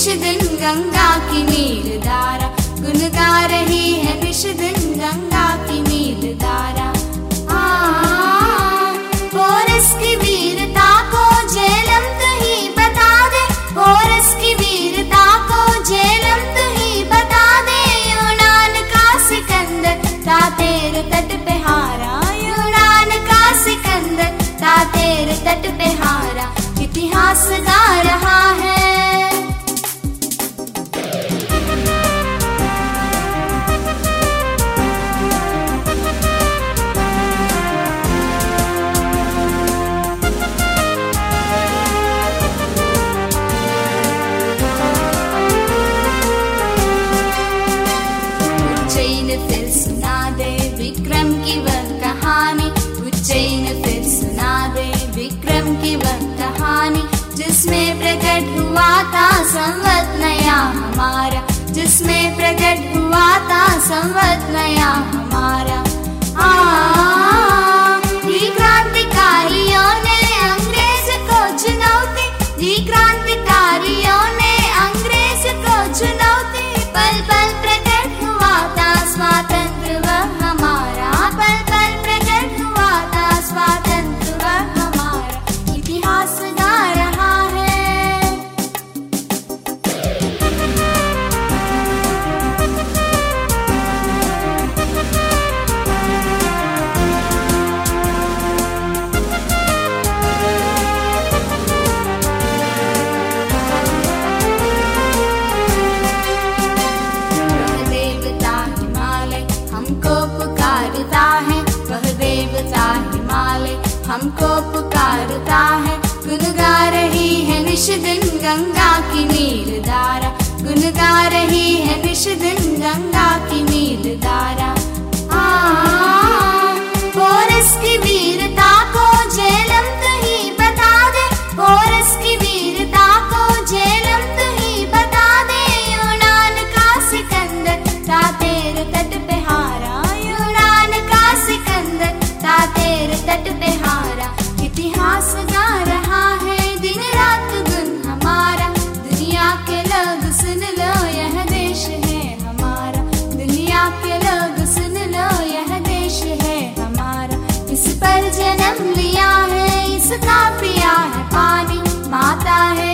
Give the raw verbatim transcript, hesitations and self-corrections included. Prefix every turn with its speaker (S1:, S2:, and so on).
S1: दिन गंगा की नील धारा, गुन गा रही है निश दिन गंगा की नील धारा। पोरस की वीरता को झेलम तू ही बता दे, पोरस की वीरता को झेलम तू ही बता दे। यूनान का सिकंदर था तेरे तट पे हारा, यूनान का सिकंदर था तेरे तट पे हारा, इतिहास गा रहा है। फिर सुना दे विक्रम की वह कहानी, उज्जैन फिर सुना दे विक्रम की वह कहानी, जिसमें प्रकट हुआ था संवत नया हमारा, जिसमें प्रकट हुआ था संवत नया हमारा। आ क्रांतिकारियों ने अंग्रेज को चुनौती, जी क्रांतिकारियों ने अंग्रेज को चुनौती, पल पल प्रकट हुआ था स्वातंत्र वह हमारा, पल पल प्रकट हुआ था स्वातंत्र वह हमारा, इतिहास गा रहा है। हमको पुकारता है, गुन गा रही है निश दिन गंगा की नील धारा, गुन गा रही है निश दिन गंगा की नील धारा। पोरस की वीरता को झेलम तू ही बता दे, पोरस की वीरता को झेलम तू ही बता दे। यूनान का सिकंदर था तेरे तट पे हारा, यूनान का सिकंदर था तेरे तट पे हारा, इतिहास गा रहा है। दिन रात गुन हमारा, दुनिया के लोग सुन लो यह देश है हमारा, दुनिया के लोग सुन लो यह देश है हमारा। इस पर जन्म लिया है, इसका पिया है पानी, माता है